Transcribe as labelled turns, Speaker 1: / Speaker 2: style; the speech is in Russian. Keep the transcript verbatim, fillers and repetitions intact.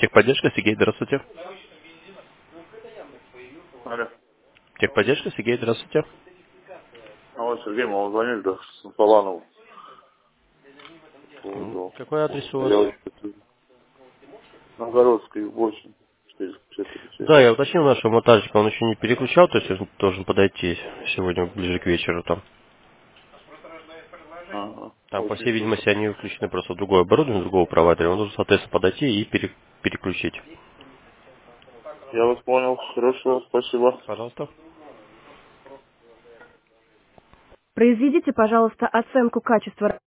Speaker 1: Техподдержка, Сергей, здравствуйте.
Speaker 2: Алло.
Speaker 1: Техподдержка, Сергей, здравствуйте.
Speaker 2: Алло, Сергей, мы вам звонили, да, с Поланову. По
Speaker 1: М,
Speaker 2: поводу
Speaker 1: Какой адрес у вас?
Speaker 2: заявочки. Новгородской, восемь, четыреста пятьдесят шесть.
Speaker 1: Да, я уточнил нашего монтажника, он еще не переключал, то есть он должен подойти сегодня ближе к вечеру там.
Speaker 2: Ага,
Speaker 1: Там, по
Speaker 2: очень
Speaker 1: всей
Speaker 2: хорошо.
Speaker 1: видимости, они включены просто в другое оборудование, другого провайдера. Он должен, соответственно, подойти и пере- переключить.
Speaker 2: Я вас понял. Хорошо, спасибо.
Speaker 1: Пожалуйста.
Speaker 3: Произведите, пожалуйста, оценку качества